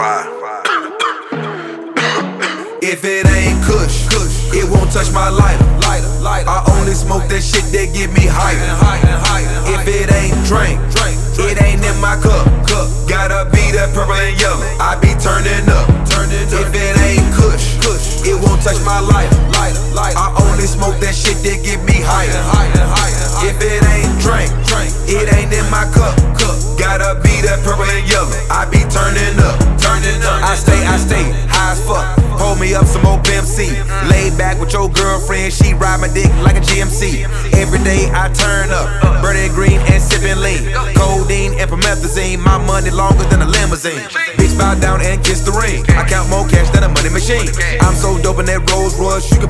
If it ain't kush, it won't touch my lighter. I only smoke that shit that get me higher. If it ain't drink, it ain't in my cup. Gotta be that purple and yellow, I be turning up. If it ain't kush, it won't touch my lighter. I only smoke that shit that get me higher. If it ain't drink, it ain't in my cup. Gotta be that purple and yellow, I be turning up. I stay high as fuck. Hold me up some old PMC. Laid back with your girlfriend, she ride my dick like a GMC. Every day I turn up, burning green and sipping lean. Codeine and promethazine, my money longer than a limousine. Bitch bow down and kiss the ring. I count more cash than a money machine. I'm so dope in that Rolls Royce, you can